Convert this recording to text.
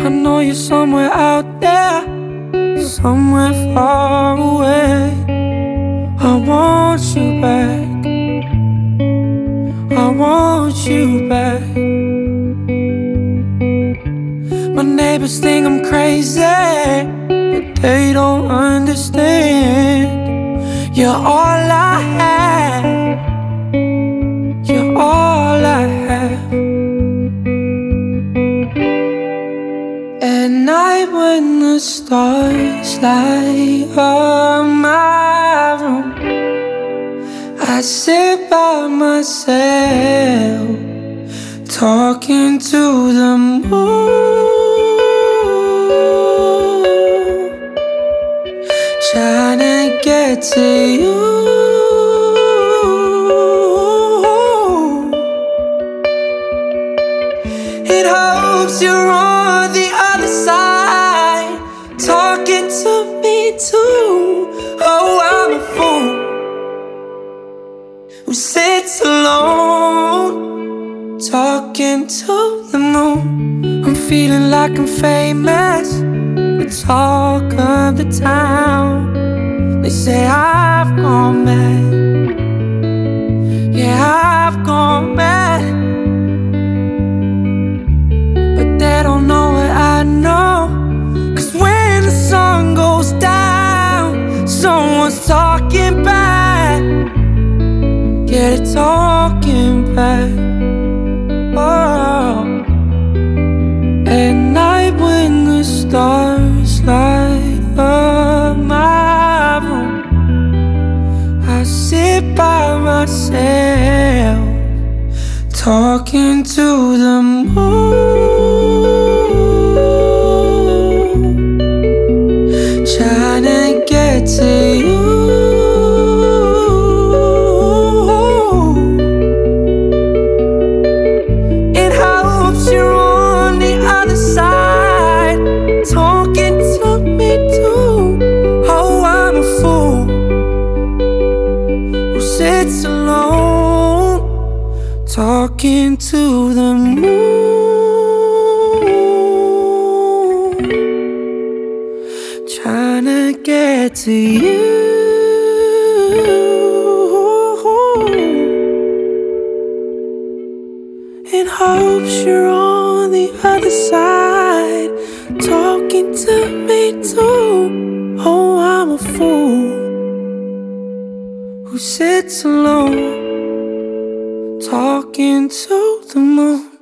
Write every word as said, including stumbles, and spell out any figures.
I know you're somewhere out there, somewhere far away. I want you back, I want you back. My neighbors think I'm crazy, but they don't understand. You're all I have, you're all I have. At night when the stars light up my room, I sit by myself, talking to the moon, trying to get to you. It hopes you're on the other side, talking to me too. Oh, I'm a fool who sits alone, talking to the moon. I'm feeling like I'm famous, the talk of the town. They say I've gone mad, yeah, I've gone mad. But they don't know what I know, 'cause when the sun goes down, someone's talking back. Yeah, they're talking back. Oh. At night when the stars light up my room, I sit by myself, talking to the moon, trying to get to you. It hopes you're on the other side, talking to me too. Oh, I'm a fool who sits alone, talking to the moon, trying to get to you. It hopes you're on the other side, talking to me too. Oh, I'm a fool who sits alone, talking to the moon.